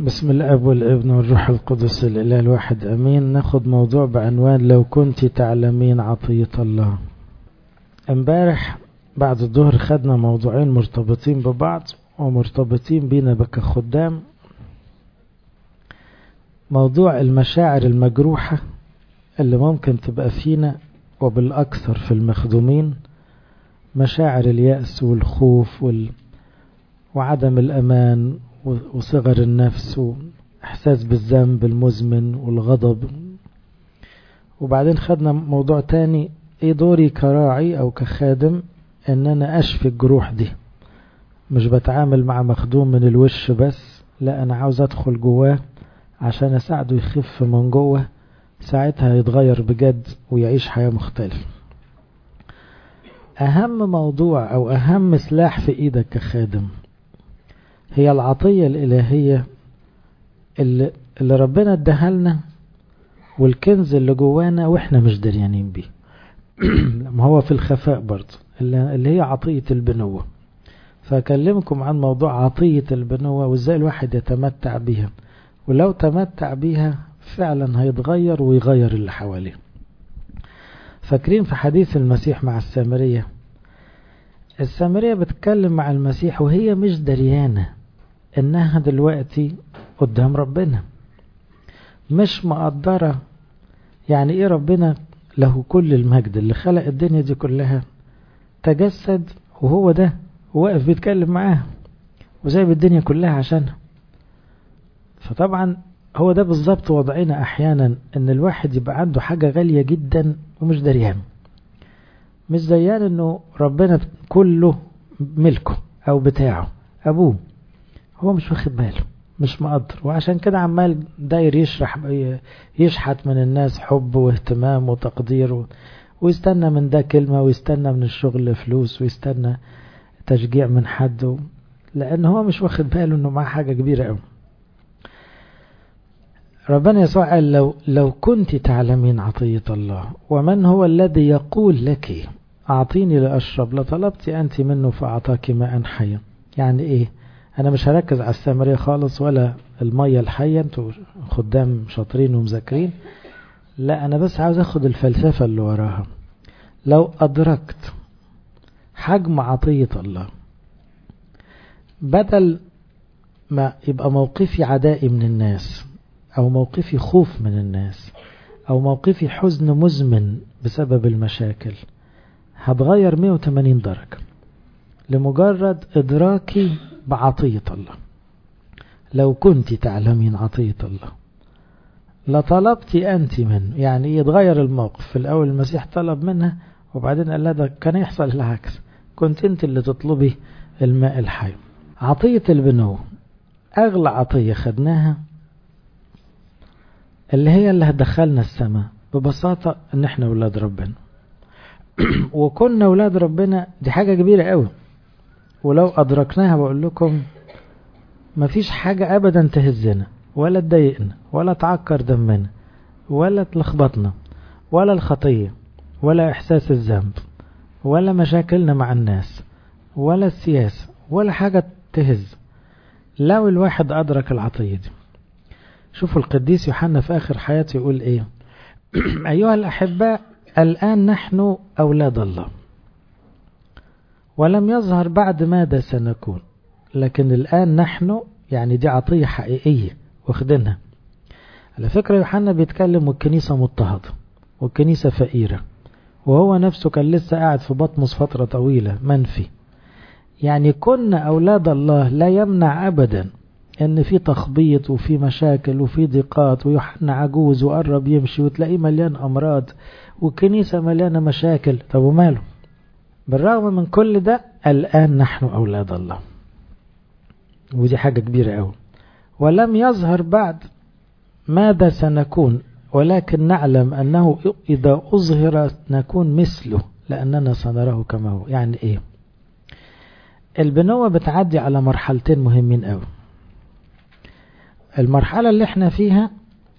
بسم الأب والابن والروح القدس الإله الواحد أمين. ناخد موضوع بعنوان لو كنت تعلمين عطية الله. امبارح بعد الظهر خدنا موضوعين مرتبطين ببعض ومرتبطين بينا كخدام. موضوع المشاعر المجروحة اللي ممكن تبقى فينا وبالأكثر في المخدومين، مشاعر اليأس والخوف وعدم الأمان وصغر النفس وإحساس بالذنب المزمن والغضب. وبعدين خدنا موضوع تاني، ايه دوري كراعي او كخادم ان انا اشفي الجروح دي. مش بتعامل مع مخدوم من الوش بس، لا انا عاوز ادخل جواه عشان اساعده يخف من جوه، ساعتها يتغير بجد ويعيش حياة مختلفة. اهم موضوع او اهم سلاح في ايدك كخادم هي العطية الالهية اللي ربنا اداها لنا، والكنز اللي جوانا واحنا مش دريانين بيه. ما هو في الخفاء برضه اللي هي عطية البنوة. فأكلمكم عن موضوع عطية البنوة وازاي الواحد يتمتع بيها، ولو تمتع بيها فعلا هيتغير ويغير اللي حواليه. فاكرين في حديث المسيح مع السامرية بتتكلم مع المسيح وهي مش دريانة انها دلوقتي قدام ربنا، مش مقدرة يعني ايه ربنا له كل المجد اللي خلق الدنيا دي كلها تجسد وهو ده واقف بيتكلم معاها وسايب الدنيا كلها عشانها. فطبعا هو ده بالظبط وضعنا احيانا، ان الواحد يبقى عنده حاجة غالية جدا ومش دريان، مش دريان انه ربنا كله ملكه او بتاعه ابوه، هو مش واخد باله، مش مقدر. وعشان كده عمال داير يشحت من الناس حب واهتمام وتقدير، ويستنى من ده كلمة، ويستنى من الشغل فلوس، ويستنى تشجيع من حد، لأن هو مش واخد باله انه معاه حاجة كبيرة قوي. ربنا يسوع قال لو كنت تعلمين عطية الله ومن هو الذي يقول لك أعطيني لأشرب لطلبت أنت منه فأعطاك ماء حيا. يعني إيه؟ أنا مش هركز على السامرية خالص ولا المية الحية، انتوا خدام شاطرين ومذاكرين، لا أنا بس عاوز أخد الفلسفة اللي وراها. لو أدركت حجم عطية الله، بدل ما يبقى موقفي عدائي من الناس، أو موقفي خوف من الناس، أو موقفي حزن مزمن بسبب المشاكل، هتغير 180 درجة لمجرد إدراكي بعطية الله. لو كنت تعلمين عطية الله لطلبت أنت منه. يعني يتغير الموقف. في الأول المسيح طلب منها، وبعدين قال لها ده كان يحصل العكس، كنت أنت اللي تطلبي الماء الحي. عطية البنوة أغلى عطية خدناها، اللي هي اللي هتدخلنا السماء. ببساطة ان احنا اولاد ربنا وكنا اولاد ربنا، دي حاجة كبيرة قوي. ولو ادركناها بقول لكم مفيش حاجة ابدا تهزنا ولا تضايقنا ولا تعكر دمنا ولا تلخبطنا، ولا الخطية ولا احساس الذنب ولا مشاكلنا مع الناس ولا السياسة ولا حاجة تهز، لو الواحد ادرك العطية دي. شوفوا القديس يوحنا في آخر حياته يقول إيه؟ أيها الأحباء الآن نحن أولاد الله ولم يظهر بعد ماذا سنكون، لكن الآن نحن، يعني دي عطية حقيقية واخدينها. على فكرة يوحنا بيتكلم والكنيسة مضطهدة والكنيسة فقيرة، وهو نفسه كان لسه قاعد في بطمس فترة طويلة منفي. يعني كنا أولاد الله لا يمنع أبدا ان في تخبيط وفي مشاكل وفي ضيقات، ويوحنا عجوز وقرب يمشي وتلاقيه مليان امراض والكنيسة مليانة مشاكل. طب وماله؟ بالرغم من كل ده الآن نحن أولاد الله، ودي حاجة كبيرة قوي. ولم يظهر بعد ماذا سنكون، ولكن نعلم أنه إذا أظهر نكون مثله لأننا سنراه كما هو. يعني إيه؟ البنوة بتعدي على مرحلتين مهمين قوي. المرحلة اللي احنا فيها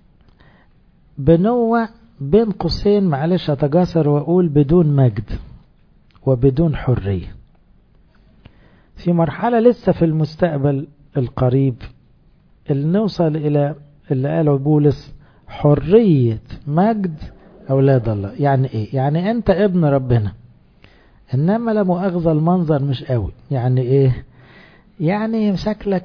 بنوة بين قوسين، معلش اتجاسر واقول بدون مجد وبدون حرية. في مرحلة لسه في المستقبل القريب اللي نوصل إلى اللي قاله بولس حرية مجد أولاد الله. يعني إيه؟ يعني أنت ابن ربنا، إنما لا مؤاخذة المنظر مش قوي. يعني إيه؟ يعني شكلك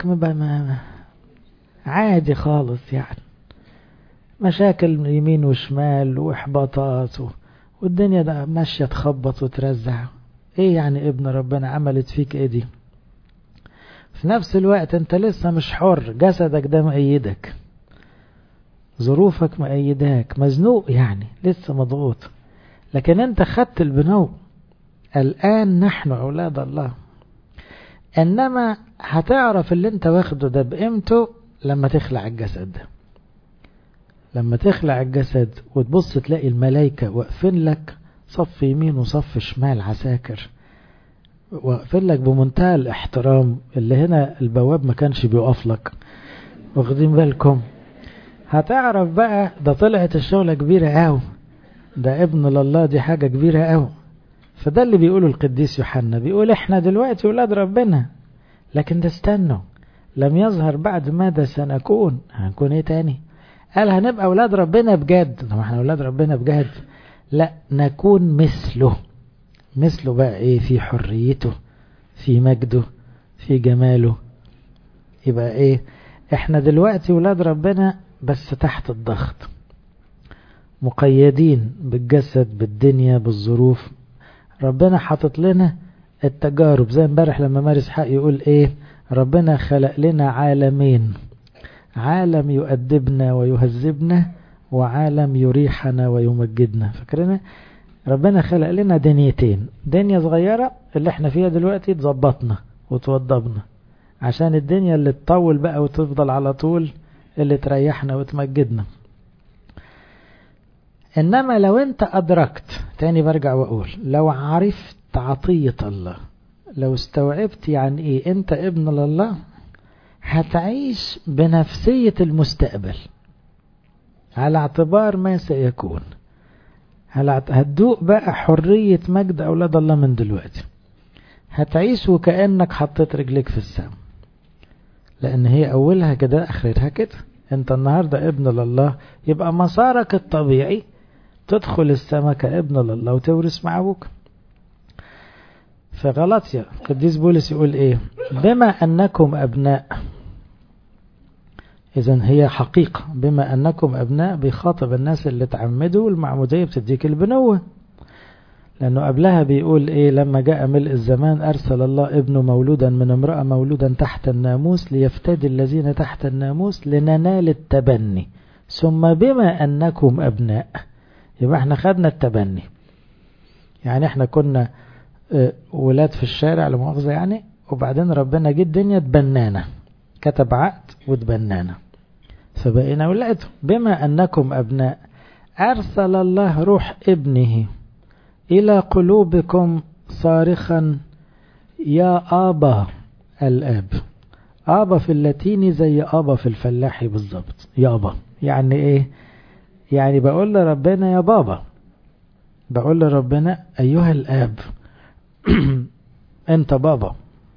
عادي خالص، يعني مشاكل يمين وشمال واحباطات والدنيا ده ماشية تخبط وترزع. ايه يعني ابن ربنا عملت فيك ايه دي؟ في نفس الوقت انت لسه مش حر، جسدك ده مؤيدك، ظروفك مؤيداك، مزنوق يعني لسه مضغوط، لكن انت خدت البنو. الآن نحن أولاد الله. إنما هتعرف اللي انت واخده ده بقيمته لما تخلع الجسد ده. لما تخلع الجسد وتبص تلاقي الملائكة واقفين لك صف يمين وصف شمال عساكر، واقفين لك بمنتهى الاحترام، اللي هنا البواب ما كانش بيقف لك. واخدين بالكم؟ هتعرف بقى ده طلعت الشغلة كبيرة قوي، ده ابن لله دي حاجة كبيرة قوي. فده اللي بيقوله القديس يوحنا، بيقول احنا دلوقتي ولاد ربنا، لكن ده استنوا لم يظهر بعد ماذا سنكون. هنكون ايه تاني؟ قال هنبقى اولاد ربنا بجد. طب احنا اولاد ربنا بجد؟ لا، نكون مثله. مثله بقى ايه؟ في حريته، في مجده، في جماله. يبقى ايه؟ احنا دلوقتي ولاد ربنا بس تحت الضغط، مقيدين بالجسد، بالدنيا، بالظروف. ربنا حاطط لنا التجارب، زي امبارح لما مارس حق يقول ايه؟ ربنا خلق لنا عالمين، عالم يؤدبنا ويهذبنا، وعالم يريحنا ويمجدنا. فاكرين؟ ربنا خلق لنا دنيتين، دنيا صغيرة اللي احنا فيها دلوقتي تظبطنا وتوضبنا، عشان الدنيا اللي تطول بقى وتفضل على طول اللي تريحنا وتمجدنا. انما لو انت ادركت، تاني برجع واقول، لو عرفت عطية الله، لو استوعبت يعني ايه انت ابن لله، هتعيش بنفسية المستقبل على اعتبار ما سيكون. هتدوق بقى حرية مجد أولاد الله من دلوقتي. هتعيش وكأنك حطيت رجلك في السماء، لأن هي أولها كده آخرها كده. أنت النهاردة ابن لله، يبقى مسارك الطبيعي تدخل السماء كابن لله وتورث مع أبوك. في غلطية القديس بولس يقول إيه؟ بما أنكم أبناء. إذن هي حقيقة، بما أنكم أبناء بيخاطب الناس اللي تعمدوا، والمعمودية بتديك البنوة. لأنه قبلها بيقول إيه؟ لما جاء ملء الزمان أرسل الله ابنه مولودا من امرأة مولودا تحت الناموس ليفتدي الذين تحت الناموس لننال التبني. ثم بما أنكم أبناء، يبقى احنا خدنا التبني. يعني احنا كنا ولاد في الشارع لمؤاخذة يعني، وبعدين ربنا جه الدنيا تبنانا، كتب عقد وتبنانا، فبقينا ولاده. بما أنكم أبناء أرسل الله روح ابنه إلى قلوبكم صارخا يا آبا الآب. آبا في اللاتيني زي آبا في الفلاحي بالضبط. يابا يعني إيه؟ يعني بقول لربنا يا بابا، بقول لربنا أيها الآب أنت بابا.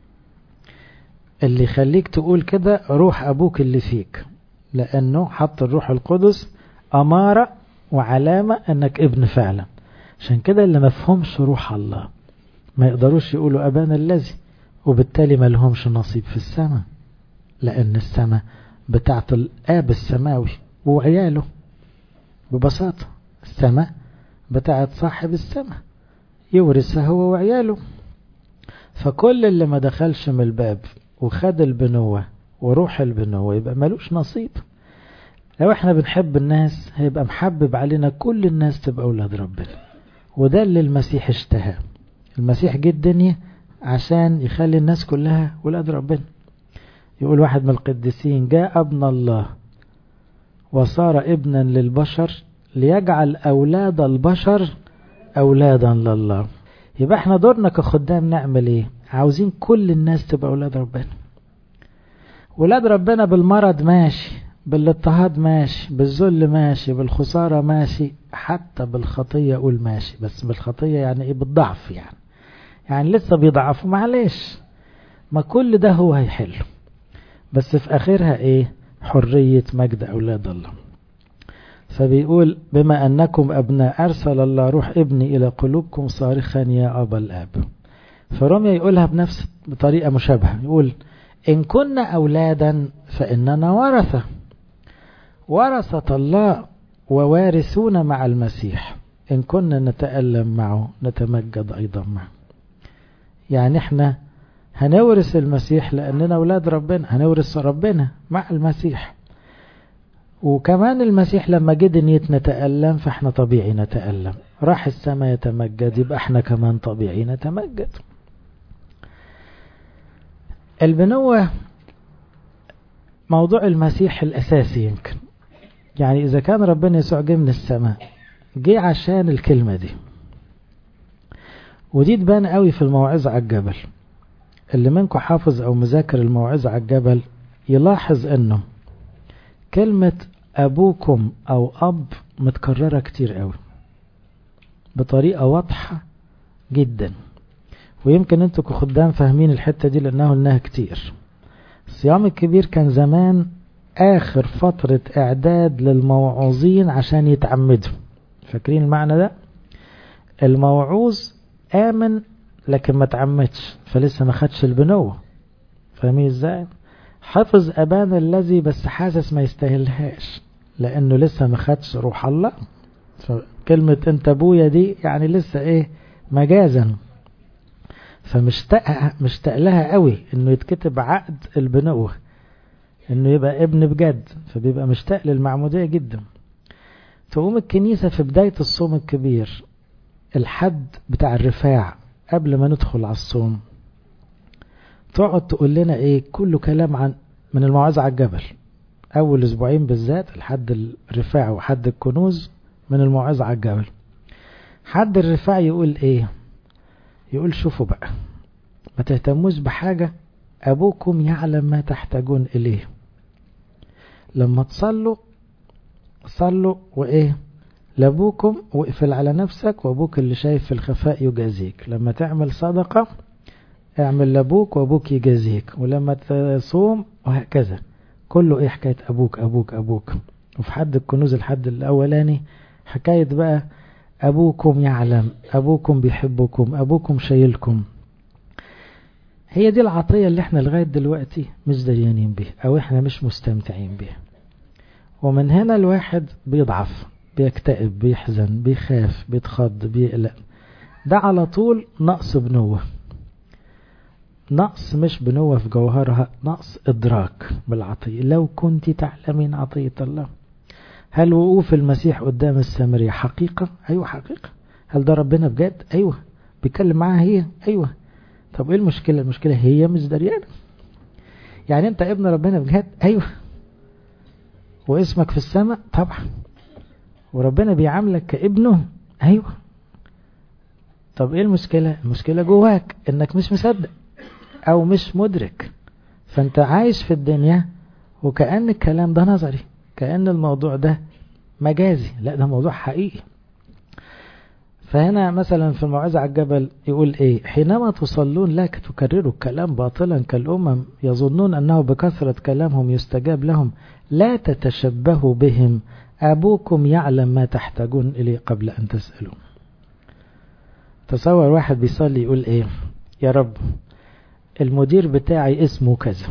اللي يخليك تقول كده روح أبوك اللي فيك، لأنه حط الروح القدس أمارة وعلامة أنك ابن فعلا. عشان كده اللي مفهومش روح الله ما يقدروش يقولوا أبانا الذي، وبالتالي ما لهمش نصيب في السماء، لأن السماء بتاعت الآب السماوي وعياله. ببساطة السماء بتاعت صاحب السماء يورثها هو وعياله. فكل اللي ما دخلش من الباب وخد البنوة وروح البنوة يبقى ملوش نصيب. لو احنا بنحب الناس هيبقى محبب علينا كل الناس تبقى أولاد ربنا، وده اللي المسيح اشتهى. المسيح جه الدنيا عشان يخلي الناس كلها أولاد ربنا. يقول واحد من القديسين جاء ابن الله وصار ابنا للبشر ليجعل أولاد البشر أولادا لله. يبقى احنا دورنا كخدام نعمل ايه؟ عاوزين كل الناس تبقى أولاد ربنا. أولاد ربنا بالمرض ماشي، بالاضطهاد ماشي، بالذل ماشي، بالخسارة ماشي، حتى بالخطية قول ماشي. بس بالخطية يعني ايه؟ بالضعف يعني لسه بيضعفوا، معلش، ما كل ده هو هيحله. بس في آخرها ايه؟ حرية مجد أولاد الله. فبيقول بما أنكم أبناء أرسل الله روح ابني إلى قلوبكم صارخا يا أبا الآب. فرمية يقولها بنفس بطريقة مشابهة، يقول إن كنا أولادا فإننا ورثة الله ووارثون مع المسيح، إن كنا نتألم معه نتمجد أيضا معه. يعني احنا هنورث المسيح لأننا أولاد ربنا، هنورث ربنا مع المسيح. وكمان المسيح لما جه دنيتنا نتألم، فاحنا طبيعي نتألم. راح السماء يتمجد، يبقى احنا كمان طبيعي نتمجد. البنوة موضوع المسيح الأساسي يمكن. يعني إذا كان ربنا يسوع جه من السماء، جه عشان الكلمة دي، ودي تبان قوي في الموعظة على الجبل. اللي منكم حافظ أو مذاكر الموعظة على الجبل يلاحظ أنه كلمة أبوكم أو أب متكررة كتير قوي بطريقة واضحة جدا. ويمكن أنتوا كخدام فاهمين الحتة دي لأنه قلناها كتير. الصيام الكبير كان زمان آخر فترة إعداد للموعوظين عشان يتعمدوا. فاكرين المعنى ده؟ الموعوظ آمن لكن ما تعمدش، فلسه ما خدش البنوة. فاهمين ازاي؟ حفظ أبانا الذي بس حاسس ما يستاهلهاش لأنه لسه ما خدش روح الله. فكلمة انت ابويا دي يعني لسه ايه مجازا، فمشتاق لها قوي انه يتكتب عقد البنوة، انه يبقى ابن بجد، فبيبقى مشتاق للمعمودية جدا. تقوم الكنيسة في بداية الصوم الكبير الحد بتاع الرفاع قبل ما ندخل على الصوم تقعد تقول لنا ايه كله كلام عن من الموعظة على الجبل. اول اسبوعين بالذات الحد الرفاع وحد الكنوز من الموعظة على الجبل. حد الرفاع يقول ايه؟ يقول شوفوا بقى، ما تهتموش بحاجة، ابوكم يعلم ما تحتاجون اليه. لما تصلوا صلوا وايه لابوكم، واقفل على نفسك وابوك اللي شايف في الخفاء يجازيك. لما تعمل صدقة اعمل لابوك وابوك يجازيك. ولما تصوم وهكذا كله ايه حكاية ابوك ابوك ابوك. وفي حد الكنوز الحد الاولاني حكاية بقى ابوكم يعلم، ابوكم بيحبكم، ابوكم شايلكم. هي دي العطية اللي احنا لغاية دلوقتي مش ديانين بيها او احنا مش مستمتعين بيها. ومن هنا الواحد بيضعف، بيكتئب، بيحزن، بيخاف، بيتخض، بيقلق. ده على طول نقص بنوة. نقص مش بنوة في جوهرها، نقص إدراك بالعطية. لو كنت تعلمين عطية الله. هل وقوف المسيح قدام السامرية حقيقة؟ أيوة حقيقة. هل ده ربنا بجد؟ أيوة. بيتكلم معاها هي؟ أيوة. طب إيه المشكلة؟ المشكلة هي مش دريانة. يعني أنت ابن ربنا بجد؟ أيوة. واسمك في السماء؟ طبعا. وربنا بيعاملك كابنه؟ أيوة. طب إيه المشكلة؟ المشكلة جواك إنك مش مصدق أو مش مدرك. فأنت عايش في الدنيا وكأن الكلام ده نظري، كأن الموضوع ده مجازي. لا، ده موضوع حقيقي. فهنا مثلا في الموعظة على الجبل يقول ايه؟ حينما تصلون لا تكرروا الكلام باطلا كالأمم يظنون أنه بكثرة كلامهم يستجاب لهم، لا تتشبهوا بهم، أبوكم يعلم ما تحتاجون إليه قبل أن تسألوا. تصور واحد بيصلي يقول ايه؟ يا رب المدير بتاعي اسمه كذا،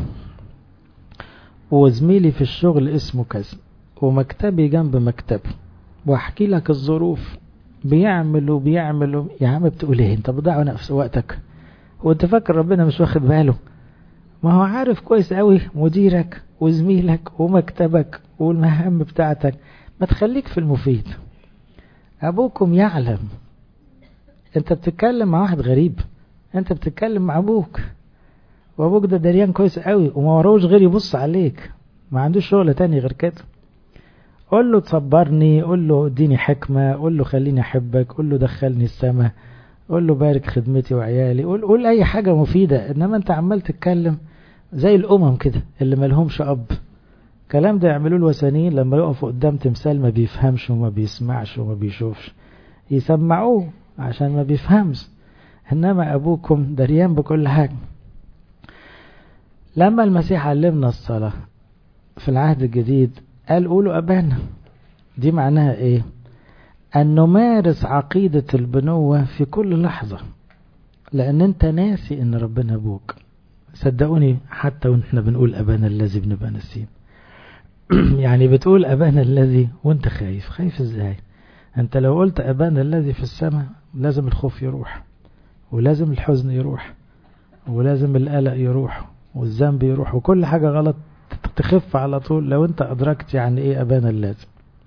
وزميلي في الشغل اسمه كذا، ومكتبي جنب مكتبه، واحكي لك الظروف، بيعملوا. يا عم بتقول ايه؟ انت بتضيع نفس وقتك وانت فاكر ربنا مش واخد باله؟ ما هو عارف كويس قوي مديرك وزميلك ومكتبك والمهام بتاعتك. ما تخليك في المفيد. ابوكم يعلم. انت بتتكلم مع واحد غريب، انت بتتكلم مع ابوك، وابوك ده دريان كويس قوي وما وراهوش غير يبص عليك، ما عندوش شغل تاني غير كده. قول له تصبرني، قول له اديني حكمة، قول له خليني احبك، قول له دخلني السماء، قول له بارك خدمتي وعيالي، قول اي حاجة مفيدة. انما انت عمال تتكلم زي الامم كده اللي ملهمش اب. كلام ده يعملوه الوثنيين لما يقفوا قدام تمثال ما بيفهمش وما بيسمعش وما بيشوفش، يسمعوه عشان ما بيفهمش. انما ابوكم دريان بكل حاجة. لما المسيح علمنا الصلاة في العهد الجديد قال قولوا أبانا. دي معناها إيه؟ أن نمارس عقيدة البنوة في كل لحظة، لأن أنت ناسي أن ربنا أبوك. صدقوني حتى وإحنا بنقول أبانا الذي بنبقى ناسين. يعني بتقول أبانا الذي وانت خايف ازاي؟ انت لو قلت أبانا الذي في السماء لازم الخوف يروح، ولازم الحزن يروح، ولازم القلق يروح، والذنب يروح، وكل حاجة غلط تخف على طول لو انت أدركت يعني ايه أبانا الذي.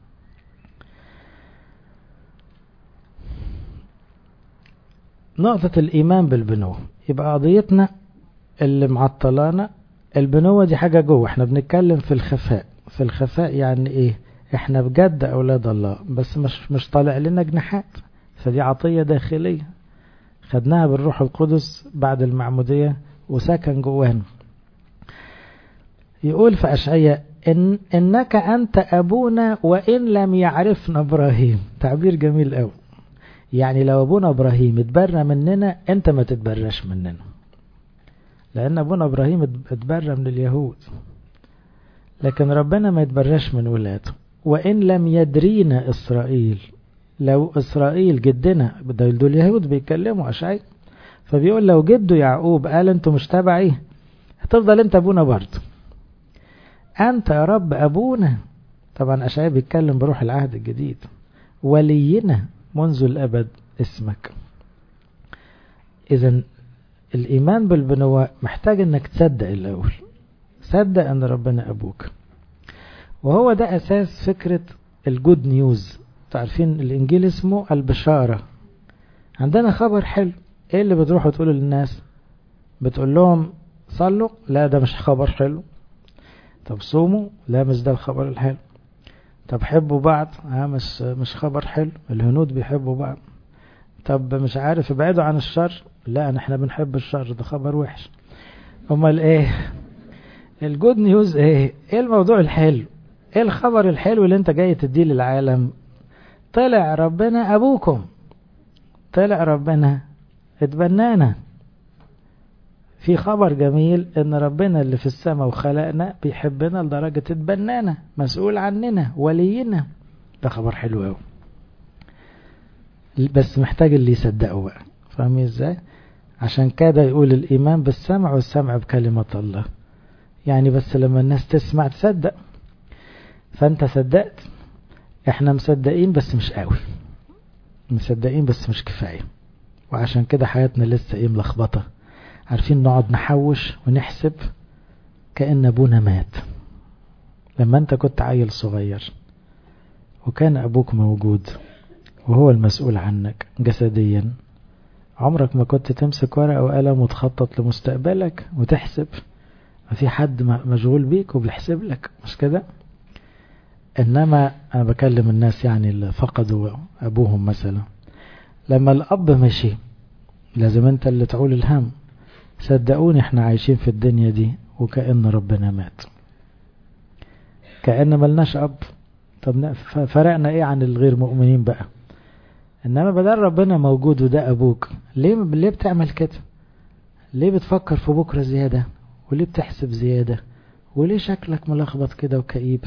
نقطة الإيمان بالبنوة، يبقى قضيتنا اللي معطلانا البنوة دي حاجة جوه. احنا بنتكلم في الخفاء. في الخفاء يعني ايه؟ احنا بجد أولاد الله، بس مش طالع لنا جناحات. فدي عطية داخلية خدناها بالروح القدس بعد المعمودية وسكن جوانا. يقول في أشعياء إنك أنت أبونا وإن لم يعرفنا إبراهيم. تعبير جميل قوي. يعني لو أبونا إبراهيم اتبرى مننا، أنت ما تتبرش مننا، لأن أبونا إبراهيم اتبرى من اليهود، لكن ربنا ما يتبرش من ولاده. وإن لم يدرينا إسرائيل، لو إسرائيل جدنا، دول اليهود بيتكلموا أشعياء، فبيقول لو جده يعقوب قال أنتوا مش تبعي، هتفضل أنت أبونا برضه. أنت يا رب أبونا. طبعا أشعياء بيتكلم بروح العهد الجديد. ولينا منذ الأبد اسمك. إذن الإيمان بالبنوة محتاج أنك تصدق الأول، صدق أن ربنا أبوك. وهو ده أساس فكرة الجود نيوز. تعرفين الإنجيل اسمه البشارة. عندنا خبر حلو. إيه اللي بتروحوا تقولوا للناس؟ بتقول لهم صلوا؟ لا ده مش خبر حلو. طب صوموا؟ لا مش ده الخبر الحلو. طب حبوا بعض؟ مش خبر حلو. الهنود بيحبوا بعض. طب مش عارف ابعدوا عن الشر؟ لا احنا بنحب الشر، ده خبر وحش. امال ايه الجود نيوز؟ ايه الموضوع الحلو؟ ايه الخبر الحلو اللي انت جاي تديه للعالم؟ طلع ربنا ابوكم، طلع ربنا اتبنانا. في خبر جميل ان ربنا اللي في السماء وخلقنا بيحبنا لدرجة اتبنانا، مسؤول عننا، ولينا. ده خبر حلو قوي، بس محتاج اللي يصدقه بقى. فاهمين ازاي؟ عشان كده يقول الإيمان بالسمع والسمع بكلمة الله. يعني بس لما الناس تسمع تصدق. فانت صدقت. احنا مصدقين بس مش قوي، مصدقين بس مش كفاية. وعشان كده حياتنا لسه ملخبطة. عارفين نقعد نحوش ونحسب كأن أبونا مات. لما أنت كنت عيل صغير وكان أبوك موجود وهو المسؤول عنك جسديا، عمرك ما كنت تمسك ورقة وقلم وتخطط لمستقبلك وتحسب. ما في حد مشغول بيك وبيحسب لك، مش كده؟ إنما أنا بكلم الناس يعني اللي فقدوا أبوهم مثلا، لما الأب مشي لازم أنت اللي تعول الهم. صدقوني احنا عايشين في الدنيا دي وكأن ربنا مات، كأن ملناش أب. طب فرقنا ايه عن الغير مؤمنين بقى؟ انما بدل ربنا موجود وده أبوك، ليه بتعمل كده؟ ليه بتفكر في بكرة زيادة؟ وليه بتحسب زيادة؟ وليه شكلك ملخبط كده وكئيب؟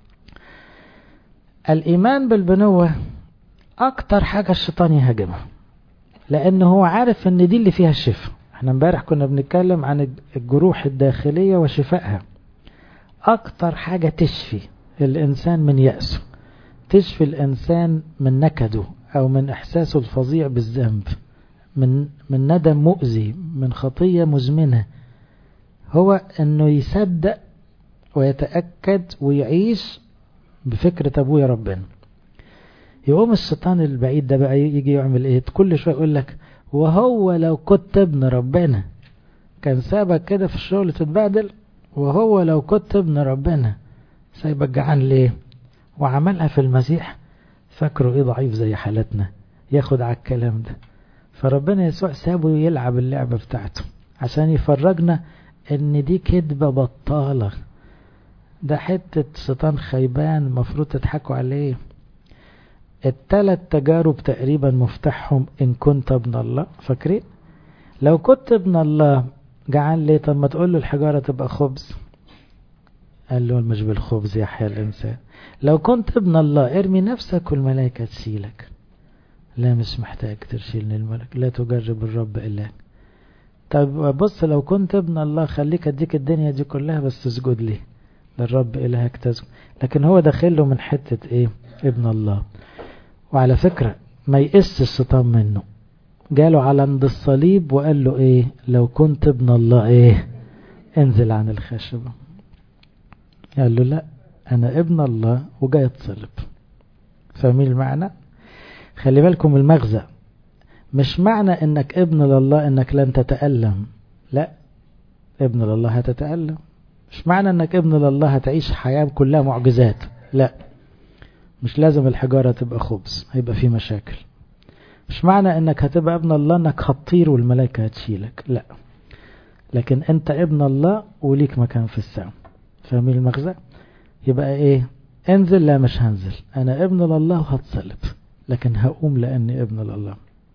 الإيمان بالبنوة أكتر حاجة الشيطان يهاجمها، لأنه هو عارف ان دي اللي فيها الشفاء. احنا امبارح كنا بنتكلم عن الجروح الداخلية وشفائها. اكتر حاجة تشفي الانسان من يأسه، تشفي الانسان من نكده او من احساسه الفظيع بالذنب، من ندم مؤذي، من خطية مزمنة، هو انه يصدق ويتأكد ويعيش بفكرة ابويا ربنا. يقوم الشيطان البعيد ده بقى يجي يعمل ايه؟ كل شوية يقول لك وهو لو كنت ابن ربنا كان سابك كده في الشغل تتبهدل؟ وهو لو كنت ابن ربنا سايبك جعان ليه؟ وعملها في المسيح. فاكره ايه؟ ضعيف زي حالتنا ياخد على الكلام ده. فربنا يسوع سابه يلعب اللعبة بتاعته عشان يفرجنا ان دي كذبة بطالة، ده حتة شيطان خيبان مفروض تضحكوا عليه. الثلاث تجارب تقريبا مفتاحهم إن كنت ابن الله. فاكرين؟ لو كنت ابن الله جعان ليه؟ طب ما تقول له الحجارة تبقى خبز. قال له مش بالخبز يحيا الإنسان. لو كنت ابن الله ارمي نفسك والملائكة تشيلك. لا مش محتاج ترشيلني الملك، لا تجرب الرب إلهك. طب بص لو كنت ابن الله خليك اديك الدنيا دي كلها بس تسجد لي، للرب إلهك تسجد. لكن هو داخله من حتة ايه؟ ابن الله. وعلى فكرة ما يقس الشيطان منه، جاله على عند الصليب وقال له ايه؟ لو كنت ابن الله ايه؟ انزل عن الخشبة. قال له لا انا ابن الله وجاي اتصلب. فاهمين المعنى؟ خلي بالكم المغزى، مش معنى انك ابن لله انك لن تتألم، لا، ابن لله هتتألم. مش معنى انك ابن لله هتعيش حياة كلها معجزات، لا، مش لازم الحجارة تبقى خبز، هيبقى في مشاكل. مش معنى انك هتبقى ابن الله انك هتطير والملائكة هتشيلك، لا، لكن انت ابن الله وليك مكان في السماء. فاهمين المغزى؟ يبقى ايه؟ انزل، لا مش هنزل، انا ابن لله وهتصلب، لكن هقوم لاني ابن لله.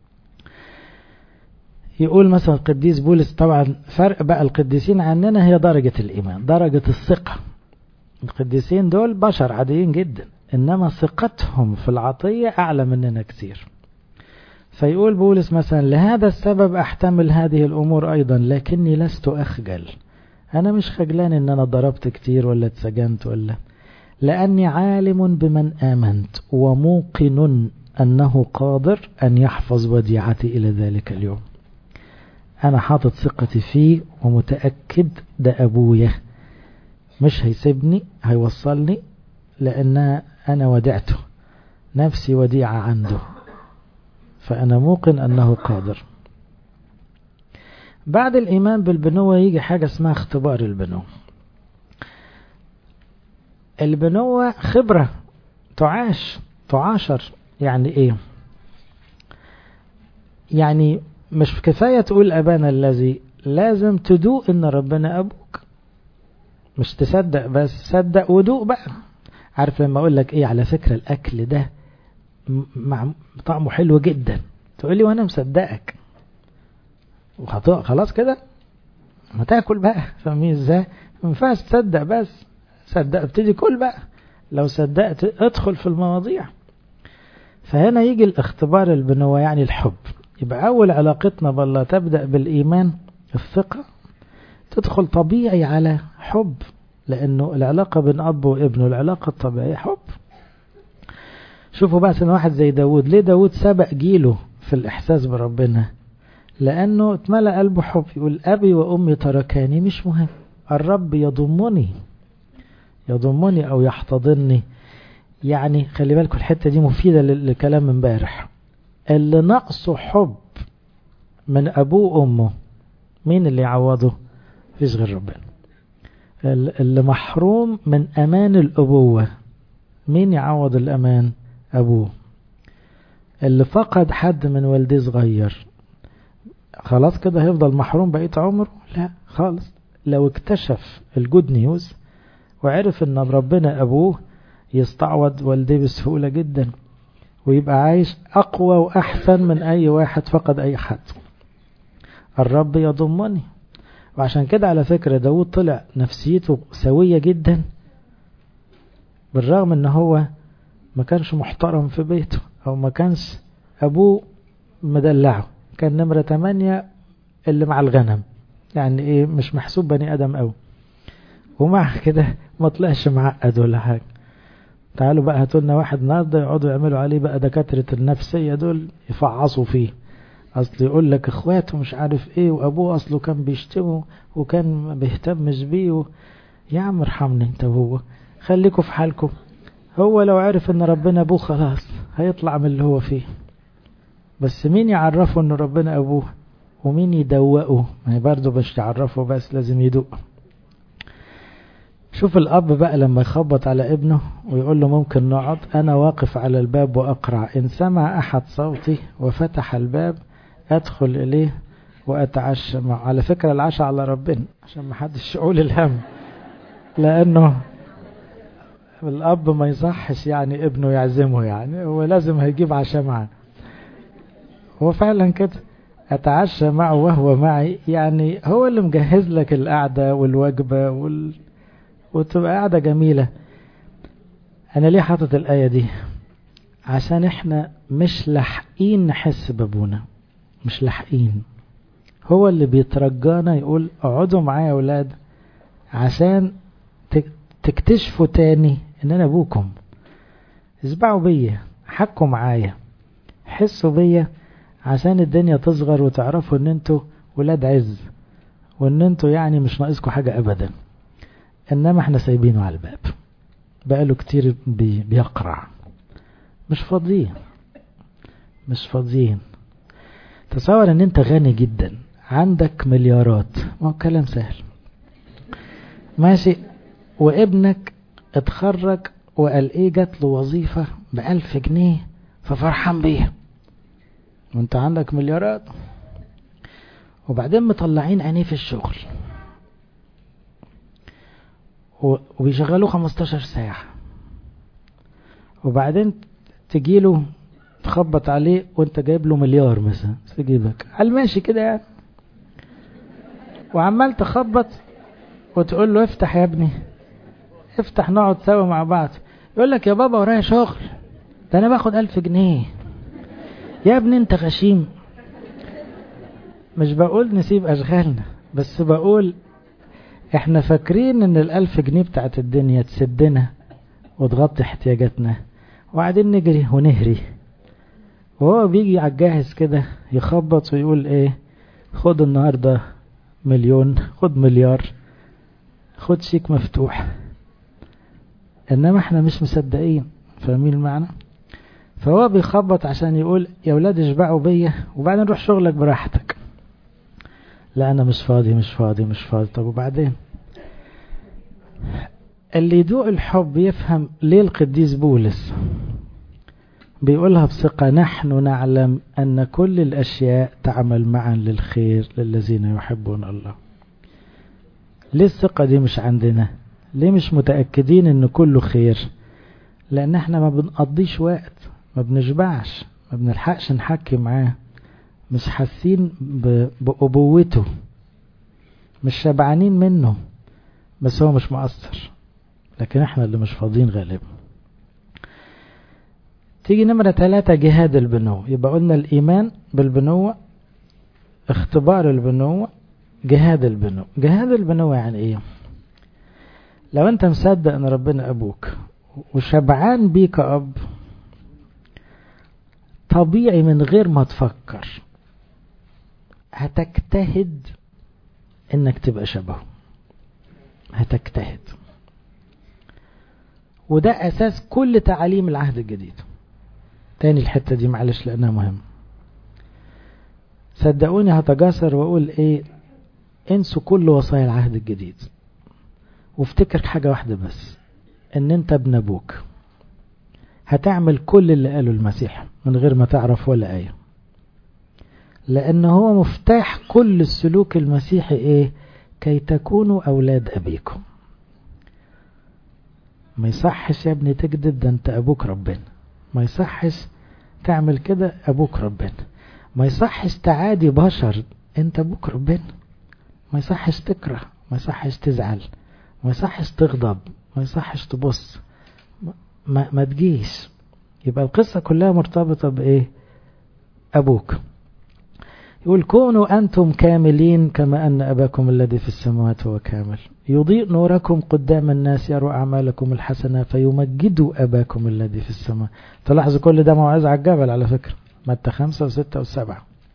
يقول مثلا القديس بولس، طبعا فرق بقى القديسين عننا هي درجة الإيمان، درجة الثقة. القديسين دول بشر عاديين جدا، إنما ثقتهم في العطية أعلى مننا كثير. فيقول بولس مثلا لهذا السبب أحتمل هذه الأمور أيضا لكني لست أخجل. أنا مش خجلان إن أنا ضربت كتير ولا اتسجنت ولا، لأني عالم بمن آمنت وموقن أنه قادر أن يحفظ وديعتي إلى ذلك اليوم. أنا حاطط ثقتي فيه ومتأكد ده أبويا مش هيسيبني، هيوصلني، لأن أنا ودعته، نفسي وديعة عنده، فأنا موقن أنه قادر. بعد الإيمان بالبنوة يجي حاجة اسمها اختبار البنوة. البنوة خبرة تعاشر. يعني إيه؟ يعني مش كفاية تقول أبانا الذي، لازم تدوق إن ربنا أبوك، مش تصدق بس، صدق ودوق بقى. عارف لما أقول لك إيه؟ على فكرة الأكل ده طعمه حلو جدا، تقول لي وأنا مصدقك، خلاص كده ما تاكل بقى. فاهمين إزاي؟ ما ينفعش تصدق بس، صدق ابتدي كل بقى. لو صدقت ادخل في المواضيع. فهنا يجي الاختبار البنوة، يعني الحب. يبقى أول علاقتنا بالله تبدأ بالإيمان، الثقة، تدخل طبيعي على حب، لأنه العلاقة بين أب وابنه العلاقة الطبيعية حب. شوفوا بقى سنة واحد زي داود، ليه داود سبق جيله في الإحساس بربنا؟ لأنه اتملأ قلبه حب. يقول أبي وأمي تركاني مش مهم، الرب يضمني أو يحتضنني. يعني خلي بالكم الحتة دي مفيدة لكلام امبارح. اللي نقصه حب من أبوه وأمه مين اللي يعوضه؟ فيش غير ربنا. اللي محروم من أمان الأبوة مين يعوض الأمان؟ أبوه. اللي فقد حد من والديه صغير خلاص كده هيفضل محروم بقية عمره؟ لا خالص. لو اكتشف الجود نيوز وعرف ان ربنا أبوه يستعوض والديه بسهولة جدا، ويبقى عايش أقوى وأحسن من أي واحد فقد أي حد. الرب يضمني. وعشان كده على فكرة داود طلع نفسيته سوية جدا، بالرغم ان هو ما كانش محترم في بيته، او ما كانش ابوه مدلعه، كان نمرة 8 اللي مع الغنم، يعني ايه مش محسوب بني ادم قوي. ومع كده ما طلعش معقد ولا حاجة. تعالوا بقى هاتولنا واحد النهارده يقعدوا يعملوا عليه بقى دكاترة النفسية دول يفعصوا فيه، اصل يقول لك اخواته مش عارف ايه، وابوه اصله كان بيشتمه وكان ما بيهتمش بيه يا عم ارحمني انت وهو، خليكوا في حالكم. هو لو عرف ان ربنا ابوه خلاص هيطلع من اللي هو فيه. بس مين يعرفه ان ربنا ابوه؟ ومين يدوقه؟ ما هي برضه مش يعرفه بس، لازم يدوق. شوف الاب بقى لما يخبط على ابنه ويقول له ممكن نقعد، انا واقف على الباب واقرع، ان سمع احد صوتي وفتح الباب ادخل اليه واتعشى معه. على فكرة العشاء على ربنا عشان ما حدش يقول الهم، لانه الاب ما يصحش يعني ابنه يعزمه، يعني هو لازم هيجيب عشاء معه. هو فعلا كده، اتعشى معه وهو معي، يعني هو اللي مجهز لك القعدة والوجبة وتبقى قاعدة جميلة. أنا ليه حاطط الآية دي؟ عشان إحنا مش لاحقين نحس بابونا، مش لاحقين. هو اللي بيترجانا يقول اقعدوا معايا يا أولاد عشان تكتشفوا تاني إن أنا أبوكم. اسمعوا بيا، حكوا معايا، حسوا بيا، عشان الدنيا تصغر وتعرفوا إن أنتوا ولاد عز، وإن أنتوا يعني مش ناقصكوا حاجة أبدا. إنما إحنا سايبينه على الباب بقاله كتير بيقرع، مش فاضيين، مش فاضيين. تصور ان انت غني جدا، عندك مليارات، ما هو كلام سهل، ماشي، وابنك اتخرج وقال ايه، جات له وظيفة ب1000 جنيه ففرحان بيها، وانت عندك مليارات، وبعدين مطلعين عينيه في الشغل وبيشغلوه 15 ساعة، وبعدين تجيله تخبط عليه وانت جايب له مليار مثلا في جيبك على الماشي كده يعني، وعمال تخبط وتقول له افتح يا ابني، افتح نقعد سوا مع بعض. يقول لك يا بابا ورايا شغل، ده انا باخد 1000 جنيه. يا ابني انت غشيم. مش بقول نسيب اشغالنا، بس بقول احنا فاكرين ان 1000 جنيه بتاعت الدنيا تسدنا وتغطي احتياجاتنا، وبعدين نجري ونهري، وهو بيجي على الجاهز كده يخبط ويقول ايه، خد النهاردة 1,000,000، خد مليار، خد شيك مفتوح. انما احنا مش مصدقين، فاهمين المعنى؟ فهو بيخبط عشان يقول يا ولاد اشبعوا بيا وبعدين روح شغلك براحتك. لا انا مش فاضي مش فاضي مش فاضي. طب وبعدين؟ اللي يدوق الحب يفهم ليه القديس بولس بيقولها بثقة، نحن نعلم أن كل الأشياء تعمل معا للخير للذين يحبون الله. ليه الثقة دي مش عندنا؟ ليه مش متأكدين أن كله خير؟ لأن احنا ما بنقضيش وقت، ما بنشبعش، ما بنلحقش نحكي معاه، مش حاسين بأبوته، مش شبعانين منه، بس هو مش مقصر، لكن احنا اللي مش فاضيين غالبا. تيجي نمرة 3 جهاد البنوة. يبقى قلنا الإيمان بالبنوة، اختبار البنوة، جهاد البنوة. جهاد البنوة يعني ايه؟ لو انت مصدق ان ربنا ابوك وشبعان بيك اب، طبيعي من غير ما تفكر هتجتهد انك تبقى شبهه، هتجتهد. وده اساس كل تعاليم العهد الجديد. تاني الحتة دي معلش لانها مهم، صدقوني هتجاسر واقول ايه، انسوا كل وصايا العهد الجديد وافتكر حاجة واحدة بس، ان انت ابن ابوك، هتعمل كل اللي قاله المسيح من غير ما تعرف ولا آية، لأنه هو مفتاح كل السلوك المسيحي ايه، كي تكونوا أولاد أبيكم. ما يصحش يا ابني تكذب، ده انت أبوك ربنا. ما يصحش تعمل كده، أبوك ربنا. ما يصحش تعادي بشر، انت أبوك ربنا. ما يصحش تكره، ما يصحش تزعل، ما يصحش تغضب، ما يصحش تبص، ما تجيش. يبقى القصة كلها مرتبطة بإيه؟ أبوك. يقول كونوا أنتم كاملين كما أن أباكم الذي في السماوات هو كامل، يضيء نوركم قدام الناس يروا أعمالكم الحسنة فيمجدوا أباكم الذي في السماء. تلاحظوا كل ده موعظة على الجبل على فكرة، متى 5 و6 و7.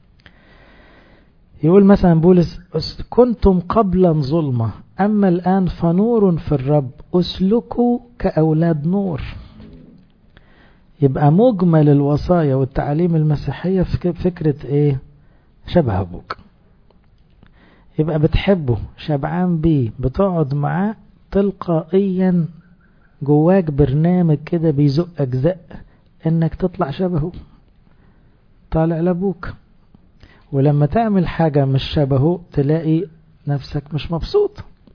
يقول مثلا بولس كنتم قبلا ظلمة أما الآن فنور في الرب، أسلكوا كأولاد نور. يبقى مجمل الوصايا والتعاليم المسيحية في فكرة ايه؟ شبه ابوك. يبقى بتحبه، شبعان بيه، بتقعد معاه، تلقائيا جواك برنامج كده بيزقك زق انك تطلع شبهه، طالع لابوك. ولما تعمل حاجة مش شبهه تلاقي نفسك مش مبسوط،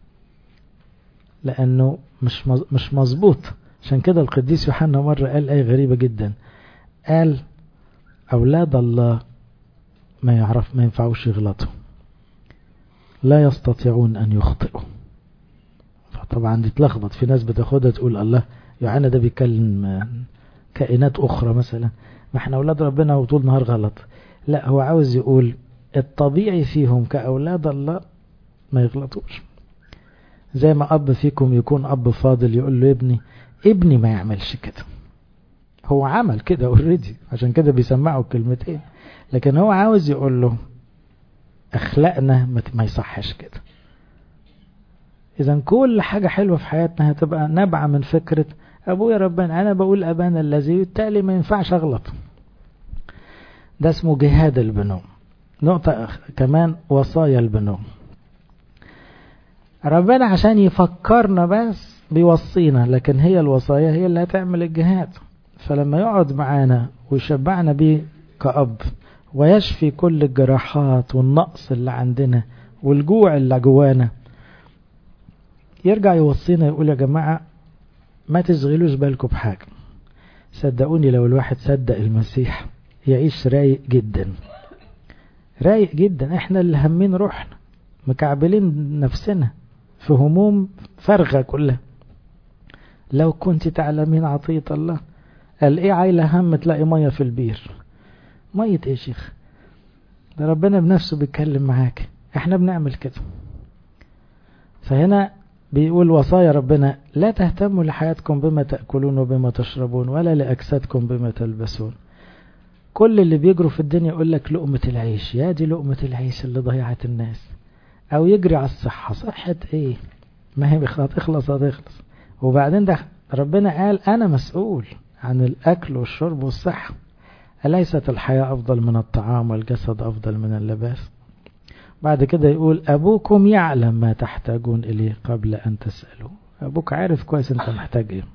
لانه مش مظبوط. عشان كده القديس يوحنا مرة قال آية غريبة جدا، قال أولاد الله ما ينفعوش يغلطوا، لا يستطيعون أن يخطئوا. طبعا دي تلخبط، في ناس بتاخدها تقول الله يوحنا ده بيكلم كائنات أخرى مثلا، ما احنا أولاد ربنا وطول نهار غلط. لا، هو عاوز يقول الطبيعي فيهم كأولاد الله ما يغلطوش. زي ما أب فيكم يكون أب فاضل يقول له ابني ما يعملش كده، هو عمل كده اوريدي، عشان كده بيسمعوا كلمتين، لكن هو عاوز يقول له أخلاقنا ما يصحش كده. إذن كل حاجة حلوة في حياتنا هتبقى نبعة من فكرة أبويا ربنا، أنا بقول أبانا الذي، بالتالي ما ينفعش أغلط. ده اسمه جهاد البنو. نقطة كمان، وصايا البنو. ربنا عشان يفكرنا بس بيوصينا، لكن هي الوصايا هي اللي هتعمل الجهاد. فلما يقعد معانا ويشبعنا بيه كأب، ويشفي كل الجراحات والنقص اللي عندنا والجوع اللي جوانا، يرجع يوصينا يقول يا جماعة ما تشغلوش بالكم بحاجة. صدقوني لو الواحد صدق المسيح يعيش رايق جدا، رايق جدا. احنا اللي همين روحنا، مكعبلين نفسنا في هموم فارغة كلها. لو كنت تعلمين عطية الله، قال ايه عايلة هم تلاقي مية في البير؟ مية ايه شيخ؟ ده ربنا بنفسه بيتكلم معاك، احنا بنعمل كده. فهنا بيقول وصايا ربنا: لا تهتموا لحياتكم بما تأكلون وبما تشربون، ولا لأجسادكم بما تلبسون. كل اللي بيجروا في الدنيا يقول لك لقمة العيش، يا دي لقمة العيش اللي ضيعت الناس. او يجري على الصحة، صحة ايه؟ ما هي هتخلص. وبعدين ده ربنا قال انا مسؤول عن الاكل والشرب والصحة. أليست الحياة افضل من الطعام والجسد افضل من اللباس؟ بعد كده يقول أبوكم يعلم ما تحتاجون إليه قبل أن تسألوا. أبوك عارف كويس أنت محتاج إيه.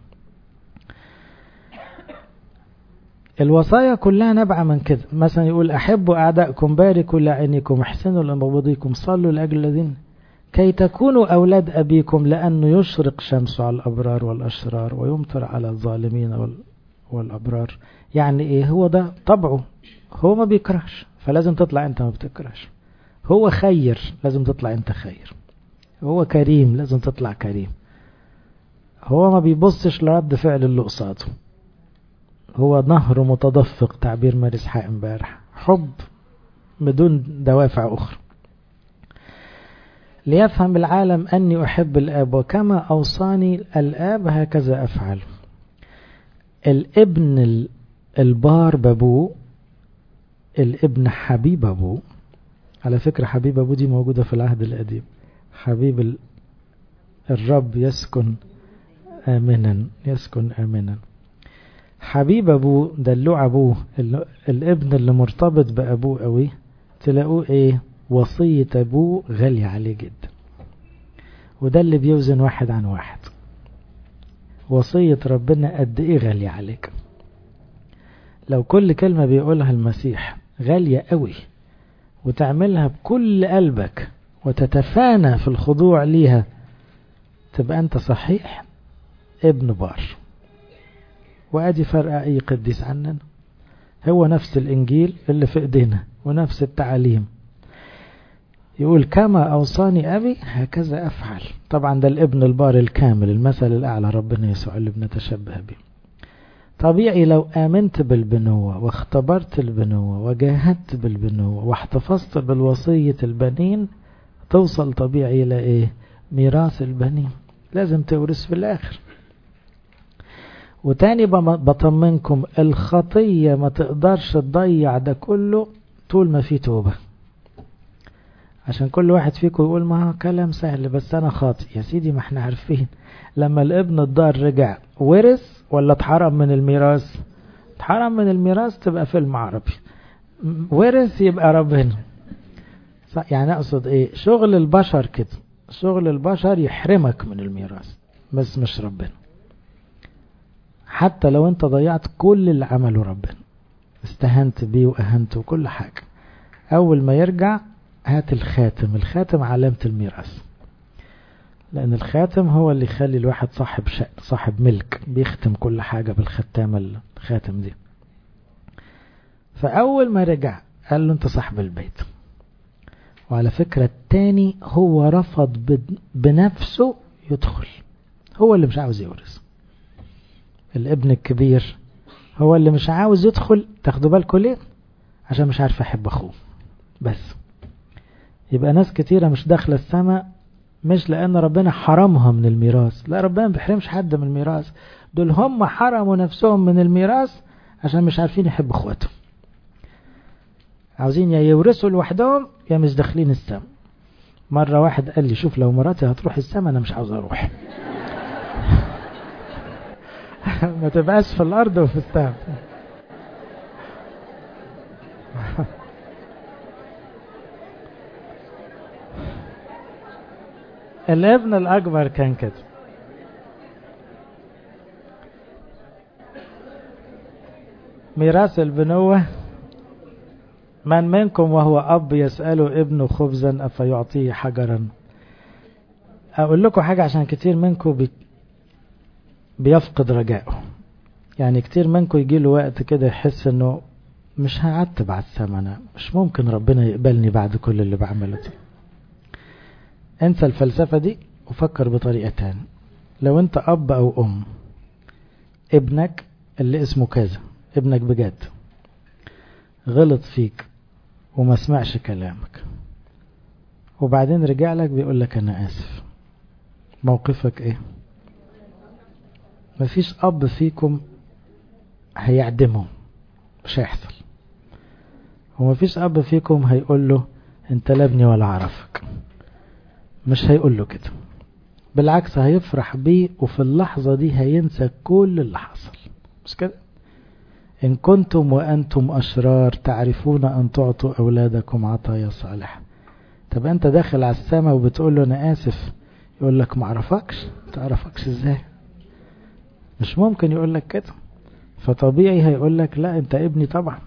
الوصايا كلها نبعة من كده. مثلا يقول أحبوا أعدائكم، باركوا لعينكم، احسنوا لمبغضيكم، صلوا لأجل الذين كي تكونوا أولاد أبيكم، لأنه يشرق شمسه على الأبرار والأشرار ويمطر على الظالمين والأبرار. يعني إيه؟ هو ده طبعه، هو ما بيكرهش، فلازم تطلع أنت ما بتكرهش. هو خير، لازم تطلع انت خير. هو كريم، لازم تطلع كريم. هو ما بيبصش لرد فعل اللي قصاده. هو نهر متدفق، تعبير مارس حق امبارح، حب بدون دوافع اخرى. ليفهم العالم اني احب الاب، وكما اوصاني الاب هكذا افعل. الابن البار بابوه، الابن حبيب ابوه. على فكرة حبيب أبو دي موجودة في العهد القديم. حبيب الرب يسكن آمنا، يسكن آمنا. حبيب أبوه دلوع أبوه، الابن اللي مرتبط بأبوه قوي، تلاقوه ايه؟ وصية أبوه غالية عليه جدا. وده اللي بيوزن واحد عن واحد. وصية ربنا قد ايه غالية عليك. لو كل كلمة بيقولها المسيح غالية قوي، وتعملها بكل قلبك وتتفانى في الخضوع ليها، تبقى أنت صحيح ابن بار. وأدي فرق أي قديس عننا. هو نفس الإنجيل اللي في إيدينا ونفس التعاليم. يقول كما أوصاني أبي هكذا أفعل. طبعا ده الابن البار الكامل، المثل الأعلى ربنا يسوع اللي بنتشبه به. طبيعي لو آمنت بالبنوة واختبرت البنوة وجاهدت بالبنوة واحتفظت بالوصية البنين، توصل طبيعي إلى إيه؟ ميراث البنين. لازم تورث في الآخر. وتاني بطمنكم، الخطية ما تقدرش تضيع ده كله طول ما في توبة. عشان كل واحد فيكم يقول ما كلام سهل بس أنا خاطئ. يا سيدي ما احنا عارفين لما الابن الضال رجع ورث ولا اتحرم من الميراث؟ اتحرم من الميراث تبقى فيلم عربي، ورث يبقى ربنا. يعني اقصد ايه؟ شغل البشر كده، شغل البشر يحرمك من الميراث، بس مش ربنا. حتى لو انت ضيعت كل اللي عمله ربنا، استهنت بيه واهنته وكل حاجة، اول ما يرجع هات الخاتم. الخاتم علامة الميراث، لأن الخاتم هو اللي يخلي الواحد صاحب شأن، صاحب ملك، بيختم كل حاجة بالختامة الخاتم دي. فأول ما رجع قال له أنت صاحب البيت. وعلى فكرة التاني هو رفض بنفسه يدخل، هو اللي مش عاوز يورث. الابن الكبير هو اللي مش عاوز يدخل. تاخدوا بالكم ليه؟ عشان مش عارف يحب اخوه بس. يبقى ناس كتيرة مش داخلة السماء مش لأن ربنا حرمها من الميراث، لا، ربنا ما بيحرمش حد من الميراث، دول هم حرموا نفسهم من الميراث عشان مش عارفين يحبوا اخواتهم، عاوزين يا يورثوا لوحدهم يا مش داخلين السماء. مرة واحد قال لي شوف لو مراتي هتروح السماء أنا مش عاوز أروح. ما تبقاش في الأرض وفي السماء. الابن الأكبر كان كده. ميراث البنوة: من منكم وهو أب يسأل ابنه خبزا أفيعطيه حجرا. أقول لكم حاجة عشان كتير منكم بيفقد رجائه. يعني كتير منكم يجي له وقت كده يحس انه مش هعتب على الثمن، مش ممكن ربنا يقبلني بعد كل اللي بعمله ده. انسى الفلسفة دي وفكر بطريقة تانية. لو انت اب او ام، ابنك اللي اسمه كذا، ابنك بجد غلط فيك وما سمعش كلامك وبعدين رجع لك بيقول لك انا اسف، موقفك ايه؟ مفيش اب فيكم هيعدمه، مش هيحصل. ومفيش اب فيكم هيقول له انت لا ابني ولا عرفك، مش هيقول له كده. بالعكس هيفرح بيه وفي اللحظة دي هينسى كل اللي حصل، مش كده؟ إن كنتم وأنتم أشرار تعرفون أن تعطوا أولادكم عطايا صالحة. طب أنت داخل على السماء وبتقول له أنا آسف، يقول لك ما عرفكش. تعرفكش إزاي؟ مش ممكن يقول لك كده. فطبيعي هيقول لك لا أنت ابني طبعا.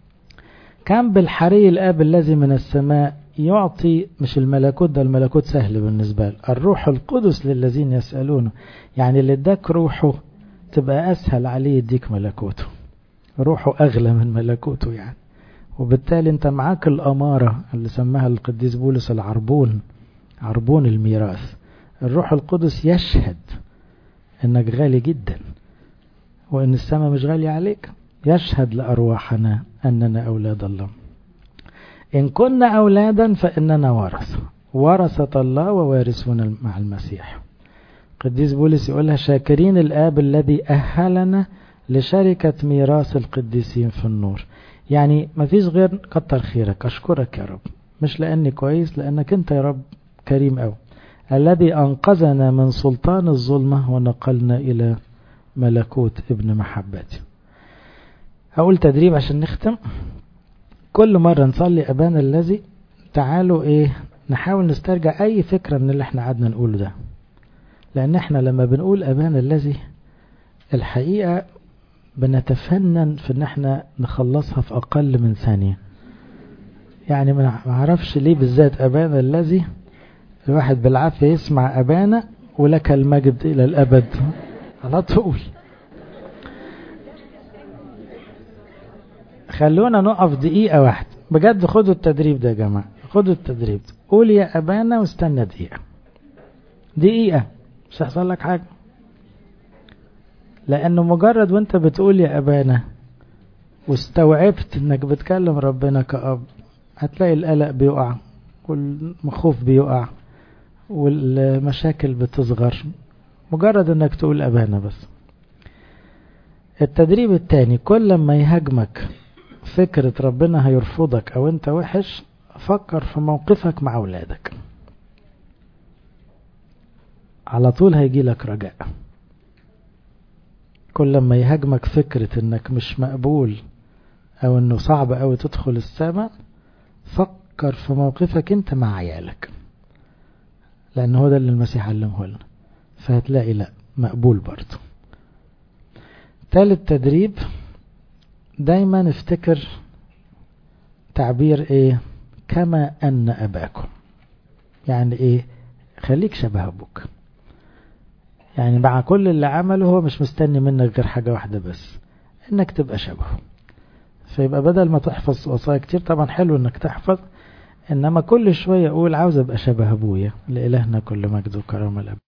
كان بالحري الآب الذي من السماء يعطي، مش الملكوت ده، الملكوت سهل بالنسبة له، الروح القدس للذين يسألونه. يعني اللي اداك روحه تبقى أسهل عليه يديك ملكوته. روحه أغلى من ملكوته يعني. وبالتالي انت معاك الأمارة اللي سماها القديس بولس العربون، عربون الميراث. الروح القدس يشهد انك غالي جدا وان السماء مش غالية عليك. يشهد لأرواحنا أننا أولاد الله. إن كنا أولادا فإننا ورثة الله ووارثون مع المسيح. قديس بولس يقولها شاكرين الآب الذي أهلنا لشركة ميراث القديسين في النور. يعني ما فيش غير كتر خيرك، أشكرك يا رب، مش لأني كويس، لأنك أنت يا رب كريم أوي، الذي أنقذنا من سلطان الظلمة ونقلنا إلى ملكوت ابن محبتي. هقول تدريب عشان نختم. كل مرة نصلي أبانا الذي، تعالوا نحاول نسترجع أي فكرة من اللي احنا قعدنا نقوله ده. لأن احنا لما بنقول أبانا الذي الحقيقة بنتفنن في ان احنا نخلصها في أقل من ثانية. يعني ما اعرفش ليه بالذات أبانا الذي، الواحد بالعافية يسمع أبانا ولك المجد إلى الأبد على طول. خلونا نقف دقيقة واحدة بجد. خدوا التدريب ده يا جماعة، خدوا التدريب ده. قول يا أبانا واستنى دقيقة مش هيحصل لك حاجة. لأنه مجرد وانت بتقول يا أبانا واستوعبت انك بتكلم ربنا كأب، هتلاقي القلق بيقع والمخوف بيقع والمشاكل بتصغر، مجرد انك تقول أبانا بس. التدريب الثاني: كل ما يهاجمك فكرة ربنا هيرفضك او انت وحش، فكر في موقفك مع اولادك، على طول هيجي لك رجاء. كل ما يهاجمك فكرة انك مش مقبول او انه صعب اوي تدخل السماء، فكر في موقفك انت مع عيالك، لان هو ده اللي المسيح علمه لنا، فهتلاقي لا مقبول برضه. ثالث تدريب: دايما افتكر تعبير كما ان اباكم. يعني خليك شبه ابوك. يعني مع كل اللي عمله هو مش مستني منك غير حاجة واحدة بس، انك تبقى شبهه. فيبقى بدل ما تحفظ وصايا كتير، طبعا حلو انك تحفظ، انما كل شوية اقول عاوز ابقى شبه ابويا. لإلهنا كل مجد وكرامة الأب.